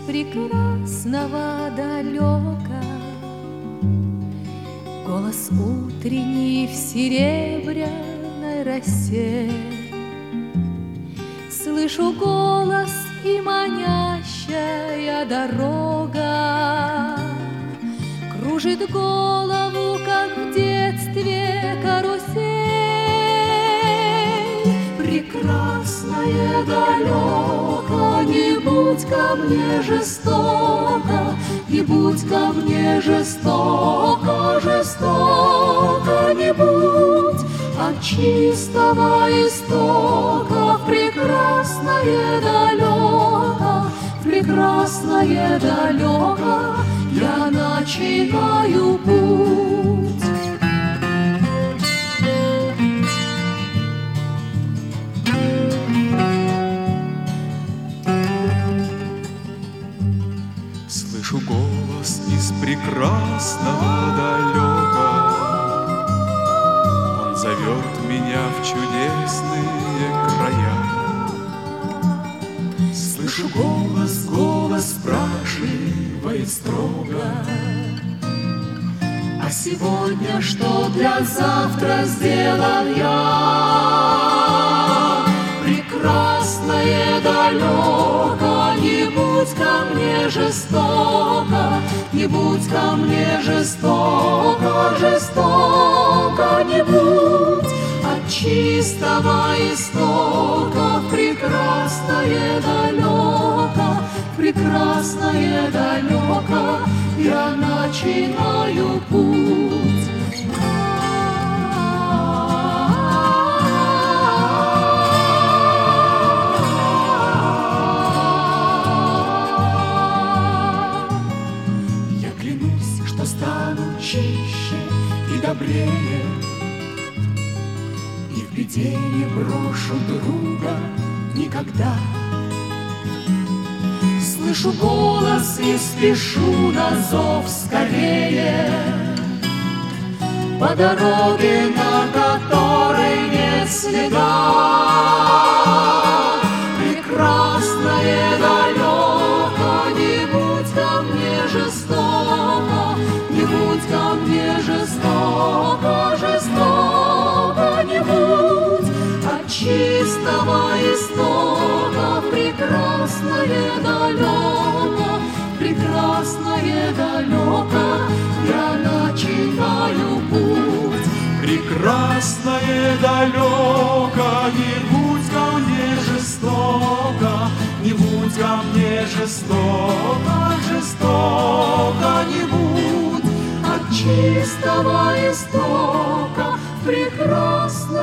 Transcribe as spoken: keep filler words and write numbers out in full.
прекрасного далека. Голос утренний в серебряной росе. Слышу голос и манящая дорога. Кружит голову, как в детстве карусель. Прекрасное далеко, не будь ко мне жестоко, не будь ко мне жестоко, жестоко не будь. От чистого истока в прекрасное далеко, в прекрасное далеко я начинаю путь. Слышу голос из прекрасного далека. Он зовет меня в чудесные края. Слышу голос, голос спрашивает строго: а сегодня что для завтра сделал я? Прекрасное далеко, не будь ко мне жестоко, не будь ко мне жестоко, жестоко не будь. От чистого истока в прекрасное далеко, в прекрасное далеко я начинаю путь. Чище и добрее, и в беде не брошу друга никогда. Слышу голос и спешу на зов скорее, по дороге, на которой нет следа. Прекрасное далеко, не будь ко мне жестоко, не будь ко мне жестоко, жестоко не будь. От чистого истока в прекрасное далеко, прекрасное далеко я начинаю путь. Прекрасное далеко, не будь ко мне жестоко, не будь ко мне жестоко, жестоко не будь. От чистого истока прекрасно